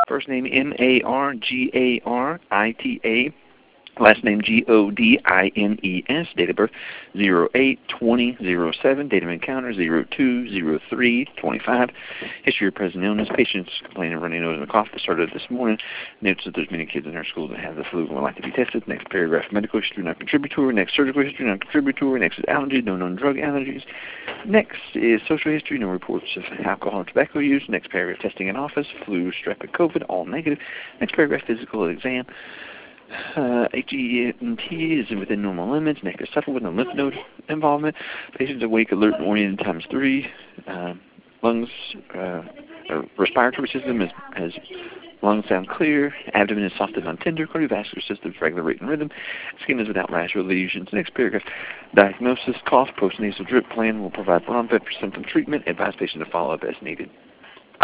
First name Margarita. Last name Godines. Date of birth 08/20/07. Date of encounter 02/03/25. History of present illness. Patients complaining of runny nose and a cough that started this morning. Notes that there's many kids in our school that have the flu and would like to be tested. Next paragraph, medical history non-contributory. Next, surgical history non-contributory. Next is allergies, no known drug allergies. Next is social history, no reports of alcohol or tobacco use. Next paragraph, testing in office, flu, strep, and COVID, all negative. Next paragraph, physical exam. HENT is within normal limits. Neck is supple with no lymph node involvement. Patient's awake, alert, and oriented ×3. Lungs, respiratory system has lungs sound clear. Abdomen is soft and non-tender. Cardiovascular system is regular rate and rhythm. Skin is without rash or lesions. Next paragraph, diagnosis, cough, postnasal drip plan will provide Bronvet for symptom treatment. Advise patient to follow up as needed.